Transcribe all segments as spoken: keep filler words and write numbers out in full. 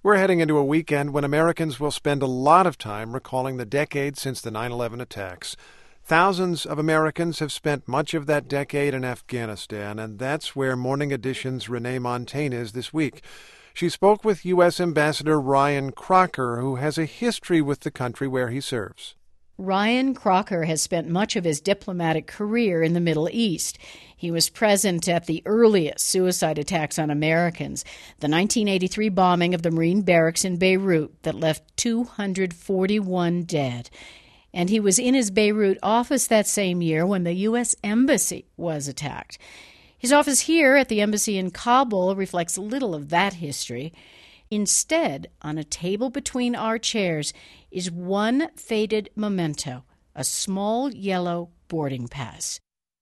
We're heading into a weekend when Americans will spend a lot of time recalling the decade since the nine eleven attacks. Thousands of Americans have spent much of that decade in Afghanistan, and that's where Morning Edition's Renee Montagne is this week. She spoke with U S Ambassador Ryan Crocker, who has a history with the country where he serves. Ryan Crocker has spent much of his diplomatic career in the Middle East. He was present at the earliest suicide attacks on Americans, the nineteen eighty-three bombing of the Marine barracks in Beirut that left two hundred forty-one dead. And he was in his Beirut office that same year when the U S Embassy was attacked. His office here at the embassy in Kabul reflects little of that history. Instead, on a table between our chairs is one faded memento, a small yellow boarding pass.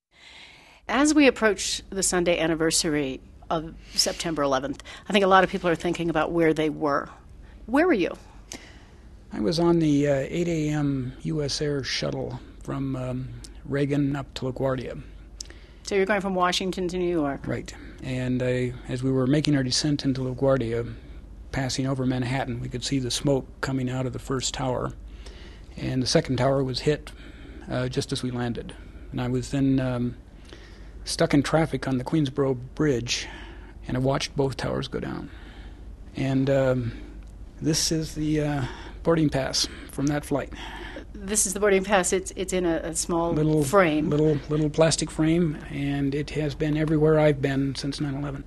As we approach the Sunday anniversary of September eleventh, I think a lot of people are thinking about where they were. Where were you? I was on the uh, eight a.m. U S Air shuttle from um, Reagan up to LaGuardia. So you're going from Washington to New York? Right. And I, as we were making our descent into LaGuardia, passing over Manhattan, we could see the smoke coming out of the first tower. And the second tower was hit uh, just as we landed. And I was then um, stuck in traffic on the Queensboro Bridge, and I watched both towers go down. And um, this is the uh, boarding pass from that flight. This is the boarding pass. It's it's in a, a small little frame. Little little plastic frame, and it has been everywhere I've been since nine eleven.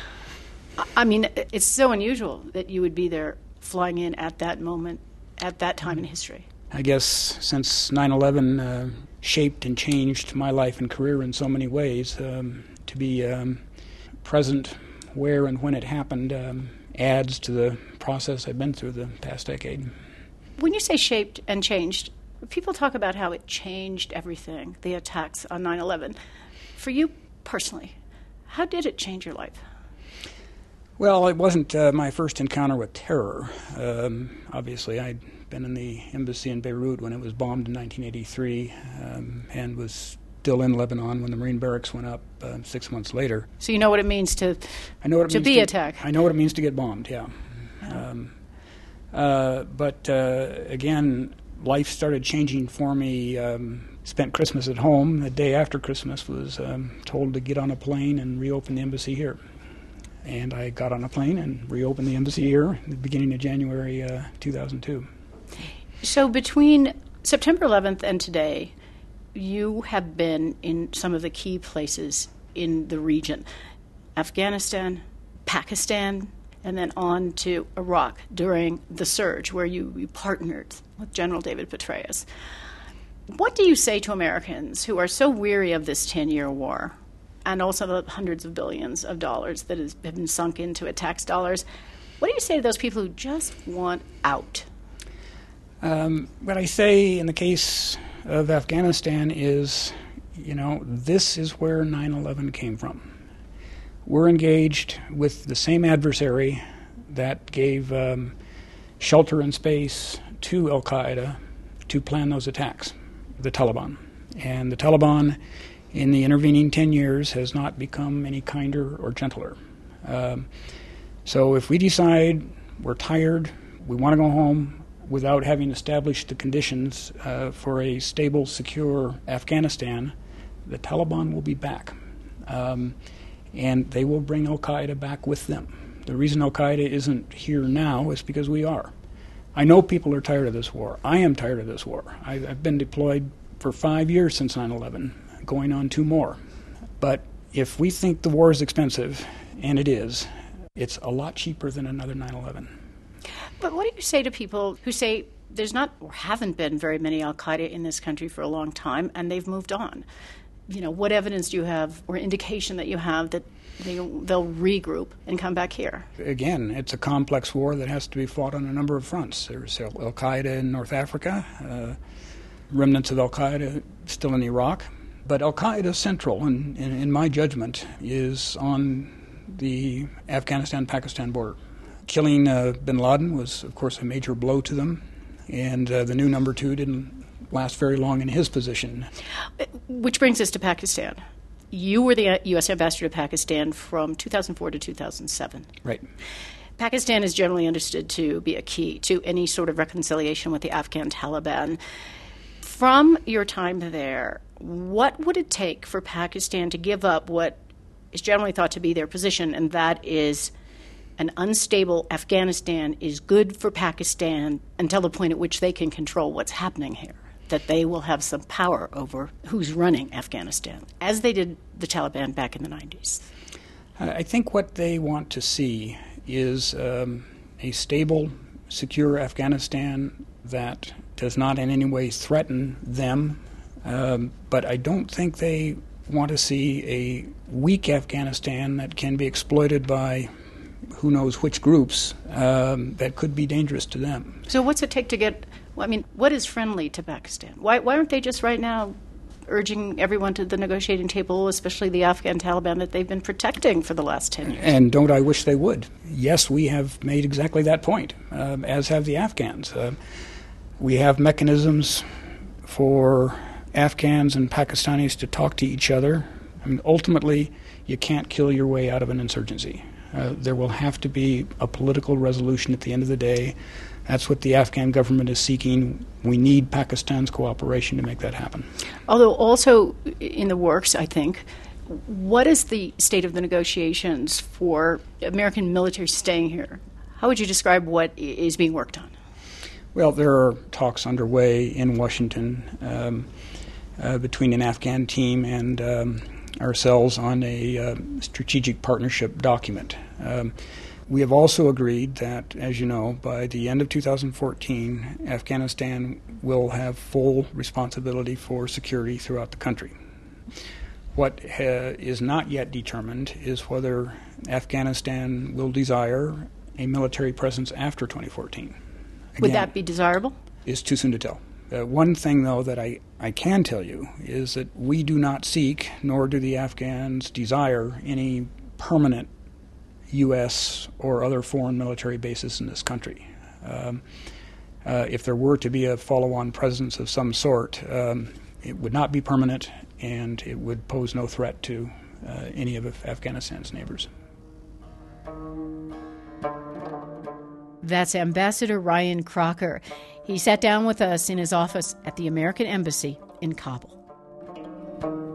I mean, it's so unusual that you would be there flying in at that moment, at that time in history. I guess since nine eleven uh, shaped and changed my life and career in so many ways, um, to be um, present where and when it happened um, adds to the process I've been through the past decade. When you say shaped and changed, people talk about how it changed everything, the attacks on nine eleven. For you personally, how did it change your life? Well, it wasn't uh, my first encounter with terror. Um, obviously, I'd been in the embassy in Beirut when it was bombed in nineteen eighty-three um, and was still in Lebanon when the Marine barracks went up uh, six months later. So you know what it means to, I know what it to means be to, attacked. I know what it means to get bombed, yeah. yeah. Um, uh, but, uh, again, life started changing for me. Um, spent Christmas at home. The day after Christmas was um, told to get on a plane and reopen the embassy here. And I got on a plane and reopened the embassy here at the beginning of January uh, two thousand two. So between September eleventh and today, you have been in some of the key places in the region. Afghanistan, Pakistan, and then on to Iraq during the surge, where you, you partnered with General David Petraeus. What do you say to Americans who are so weary of this ten-year war and also the hundreds of billions of dollars that has, have been sunk into it, tax dollars? What do you say to those people who just want out? Um, what I say in the case of Afghanistan is, you know, this is where nine eleven came from. We're engaged with the same adversary that gave um, shelter and space to al-Qaeda to plan those attacks, the Taliban. And the Taliban, in the intervening ten years, has not become any kinder or gentler. Um, so if we decide we're tired, we want to go home without having established the conditions uh, for a stable, secure Afghanistan, the Taliban will be back. Um, and they will bring al-Qaeda back with them. The reason al-Qaeda isn't here now is because we are. I know people are tired of this war. I am tired of this war. I, I've been deployed for five years since nine eleven, going on two more. But if we think the war is expensive, and it is, it's a lot cheaper than another nine eleven. But what do you say to people who say there's not or haven't been very many al-Qaeda in this country for a long time, and they've moved on? You know, what evidence do you have or indication that you have that they, they'll regroup and come back here? Again, it's a complex war that has to be fought on a number of fronts. There's al-Qaeda in North Africa, uh, remnants of al-Qaeda still in Iraq. But al-Qaeda Central, in, in, in my judgment, is on the Afghanistan-Pakistan border. Killing uh, bin Laden was, of course, a major blow to them, and uh, the new number two didn't last very long in his position. Which brings us to Pakistan. You were the U S ambassador to Pakistan from two thousand four to two thousand seven. Right. Pakistan is generally understood to be a key to any sort of reconciliation with the Afghan Taliban. From your time there, what would it take for Pakistan to give up what is generally thought to be their position, and that is an unstable Afghanistan is good for Pakistan until the point at which they can control what's happening here, that they will have some power over who's running Afghanistan, as they did the Taliban back in the nineties? I think what they want to see is um, a stable, secure Afghanistan that does not in any way threaten them, um, but I don't think they want to see a weak Afghanistan that can be exploited by who knows which groups um, that could be dangerous to them. So what's it take to get, well, I mean, what is friendly to Pakistan? Why, why aren't they just right now urging everyone to the negotiating table, especially the Afghan Taliban that they've been protecting for the last ten years? And don't I wish they would? Yes, we have made exactly that point, um, as have the Afghans. Uh, we have mechanisms for Afghans and Pakistanis to talk to each other. I mean, ultimately, you can't kill your way out of an insurgency. Uh, there will have to be a political resolution at the end of the day. That's what the Afghan government is seeking. We need Pakistan's cooperation to make that happen. Although also in the works, I think, what is the state of the negotiations for American military staying here? How would you describe what is being worked on? Well, there are talks underway in Washington um, uh, between an Afghan team and um, ourselves on a uh, strategic partnership document. Um, we have also agreed that, as you know, by the end of two thousand fourteen, Afghanistan will have full responsibility for security throughout the country. What ha- is not yet determined is whether Afghanistan will desire a military presence after twenty fourteen. Again, would that be desirable? It's too soon to tell. Uh, one thing, though, that I, I can tell you is that we do not seek, nor do the Afghans desire, any permanent U S or other foreign military bases in this country. Um, uh, if there were to be a follow-on presence of some sort, um, it would not be permanent, and it would pose no threat to uh, any of Afghanistan's neighbors. That's Ambassador Ryan Crocker. He sat down with us in his office at the American Embassy in Kabul.